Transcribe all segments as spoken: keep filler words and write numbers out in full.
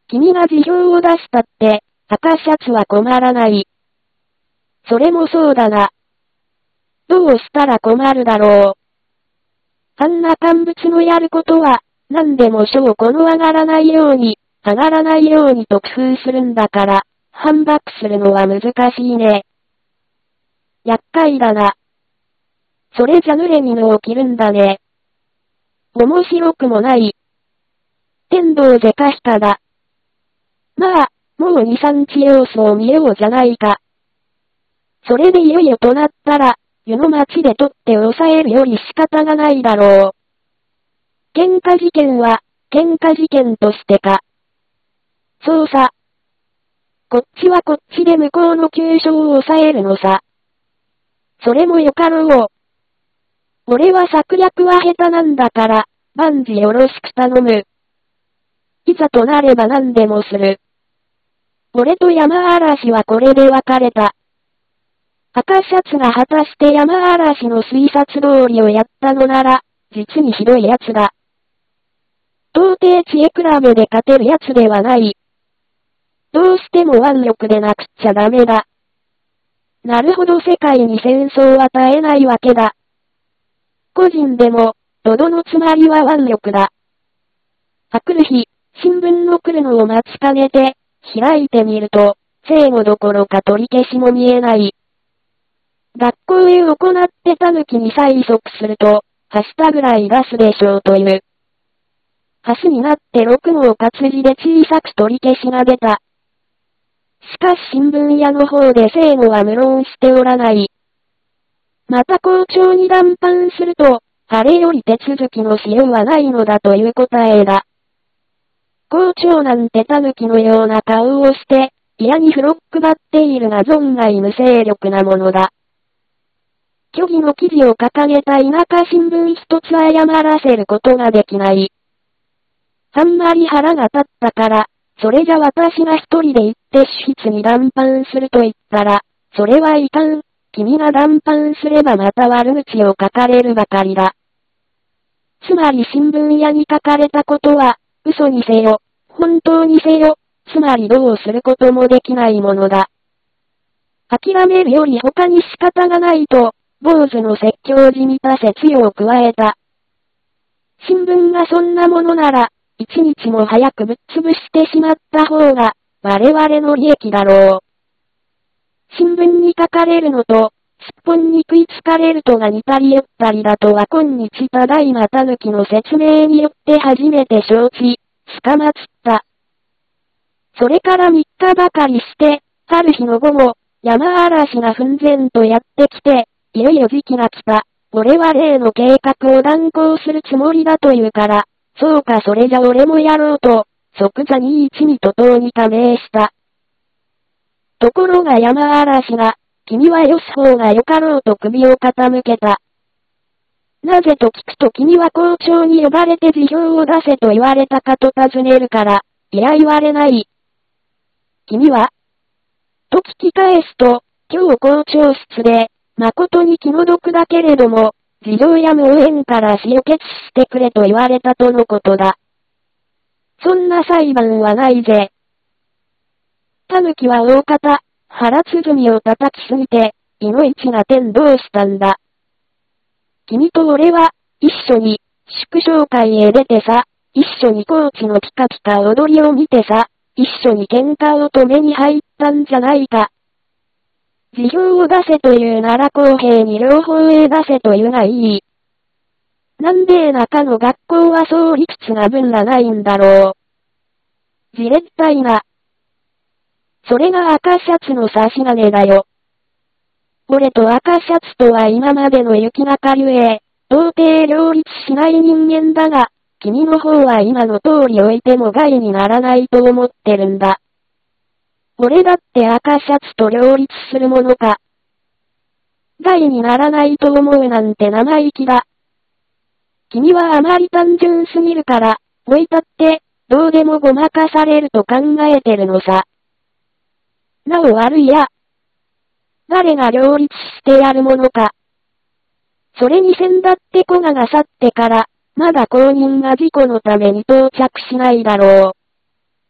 君が辞表を出したって、赤シャツは困らない。それもそうだな。どうしたら困るだろう。あんな乾物のやることは、何でも証拠の上がらないように、上がらないようにと工夫するんだから、反駁するのは難しいね。厄介だな。それじゃ濡れ衣を着るんだね。面白くもない。天道是か非かだ。まあ、もうに、さんにち様子を見ようじゃないか。それでいよいよとなったら、湯の町で取って抑えるより仕方がないだろう。喧嘩事件は、喧嘩事件としてか。そうさ。こっちはこっちで向こうの急所を抑えるのさ。それもよかろう。俺は策略は下手なんだから、万事よろしく頼む。いざとなれば何でもする。俺と山嵐はこれで別れた。赤シャツが果たして山嵐の推察通りをやったのなら、実にひどい奴だ。到底知恵比べで勝てる奴ではない。どうしても腕力でなくっちゃダメだ。なるほど世界に戦争は絶えないわけだ。個人でも、とどのつまりは腕力だ。あくる日、新聞の来るのを待ちかねて、開いてみると、正午どころか取り消しも見えない。学校へ行ってタヌキに催促すると、はしたぐらい出すでしょうという。橋になってろくごう活字で小さく取り消しが出た。しかし新聞屋の方で正午は無論しておらない。また校長に談判すると、あれより手続きのしようはないのだという答えだ。校長なんてタヌキのような顔をして、嫌にフロックばっているが存外無勢力なものだ。虚偽の記事を掲げた田舎新聞一つ謝らせることができない。あんまり腹が立ったから、それじゃ私が一人で行って主筆に談判すると言ったら、それはいかん。君が談判すればまた悪口を書かれるばかりだ。つまり新聞屋に書かれたことは、嘘にせよ、本当にせよ、つまりどうすることもできないものだ。諦めるより他に仕方がないと、坊主の説教じみた説用を加えた。新聞がそんなものなら、一日も早くぶっ潰してしまった方が、我々の利益だろう。新聞に書かれるのと、すっぽんに食いつかれるとが似たり寄ったりだとは今日ただいまたぬきの説明によって初めて承知、つかまつった。それからみっかばかりして、ある日の午後、山嵐が奮然とやってきて、いよいよ時期が来た。俺は例の計画を断行するつもりだというから、そうかそれじゃ俺もやろうと、即座に一味と党に加盟した。ところが山嵐が、君はよす方がよかろうと首を傾けた。なぜと聞くと君は校長に呼ばれて辞表を出せと言われたかと尋ねるから、いや言われない。君はと聞き返すと、今日校長室で、誠に気の毒だけれども、事情や無縁から死を決してくれと言われたとのことだ。そんな裁判はないぜ。タヌキは大方、腹鼓を叩きすぎて、いのいちが天どうしたんだ。君と俺は、一緒に、祝勝会へ出てさ、一緒にコーチのピカピカ踊りを見てさ、一緒に喧嘩を止めに入ったんじゃないか。辞表を出せというなら公平に両方へ出せというがいい。なんで中の学校はそう理屈が分らないんだろう。じれったいな。それが赤シャツの差し金だよ。俺と赤シャツとは今までの雪中ゆえ、到底両立しない人間だが、君の方は今の通り置いても害にならないと思ってるんだ。俺だって赤シャツと両立するものか。害にならないと思うなんて生意気だ。君はあまり単純すぎるから、置いたって、どうでもごまかされると考えてるのさ。なお悪いや。誰が両立してやるものか。それに先だって古賀が去ってから、まだ後任が事故のために到着しないだろう。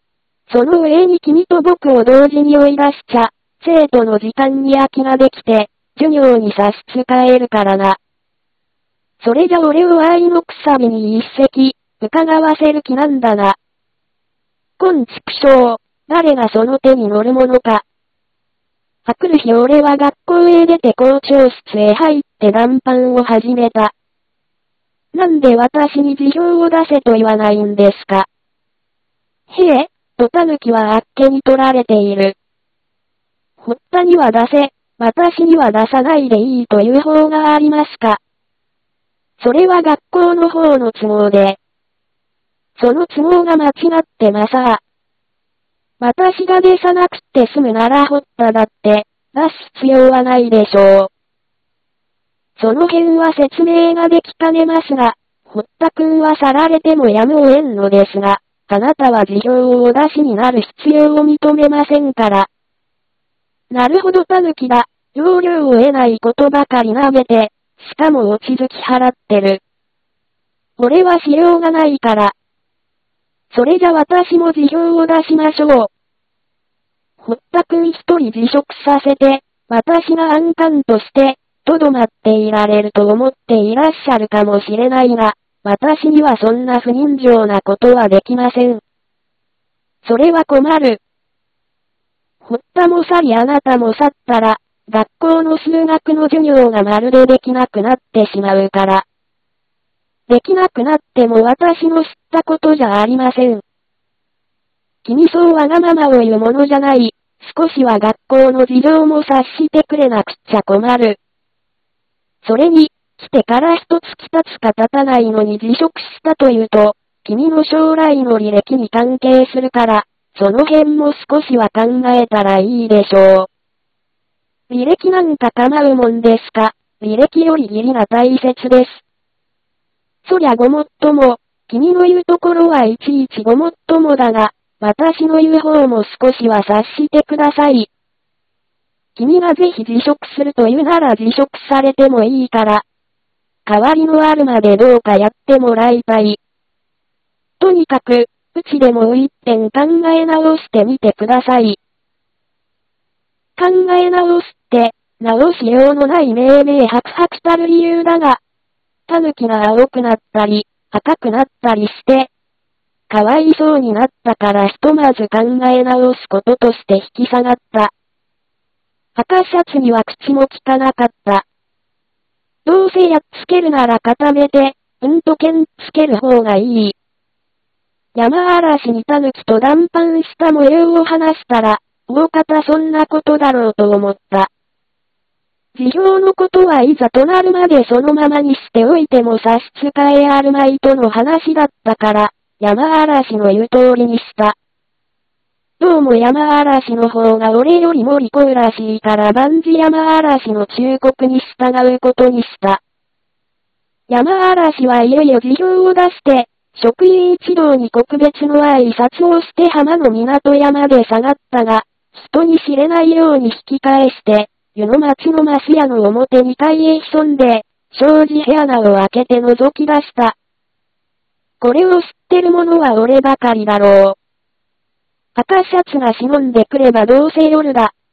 その上に君と僕を同時に追い出しちゃ、生徒の時間に空きができて、授業に差し支えるからな。それじゃ俺を愛のくさびに一席、伺わせる気なんだな。今畜生、誰がその手に乗るものか。あくる日俺は学校へ出て校長室へ入って談判を始めた。なんで私に辞表を出せと言わないんですか。へえ、とタヌキはあっけに取られている。堀田には出せ、私には出さないでいいという方がありますか。それは学校の方の都合で。その都合が間違ってまさあ。私が出さなくって済むなら堀田だって、出す必要はないでしょう。その辺は説明ができかねますが、堀田くんは去られてもやむを得んのですが、あなたは辞表をお出しになる必要を認めませんから。なるほどタヌキだ、要領を得ないことばかり舐めて、しかも落ち着き払ってる。俺はしようがないから。それじゃ私も辞表を出しましょう。堀田くん一人辞職させて、私が安官として、とどまっていられると思っていらっしゃるかもしれないが、私にはそんな不人情なことはできません。それは困る。堀田も去りあなたも去ったら、学校の数学の授業がまるでできなくなってしまうから。できなくなっても私の知ったことじゃありません。君そうわがままを言うものじゃない。少しは学校の事情も察してくれなくっちゃ困る。それに、来てから一月経つか経たないのに辞職したというと、君の将来の履歴に関係するから、その辺も少しは考えたらいいでしょう。履歴なんか構うもんですか。履歴より義理が大切です。そりゃごもっとも、君の言うところはいちいちごもっともだが、私の言う方も少しは察してください。君がぜひ辞職するというなら辞職されてもいいから。代わりのあるまでどうかやってもらいたい。とにかく、うちでもう一遍考え直してみてください。考え直すって、直しようのない命名白々たる理由だが、タヌキが青くなったり、赤くなったりして、かわいそうになったからひとまず考え直すこととして引き下がった。赤シャツには口も利かなかった。どうせやっつけるなら固めて、うんと剣つける方がいい。山嵐にタヌキと談判した模様を話したら、大方そんなことだろうと思った。辞表のことはいざとなるまでそのままにしておいても差し支えあるまいとの話だったから、山嵐の言う通りにした。どうも山嵐の方が俺よりも利口らしいから万事山嵐の忠告に従うことにした。山嵐はいよいよ辞表を出して、職員一同に告別の挨拶をして浜の港山で下がったが、人に知れないように引き返して、湯の町のマス屋の表に階へ潜んで、障子部穴を開けて覗き出した。これを知ってる者は俺ばかりだろう。赤シャツが忍んでくればどうせ夜だ。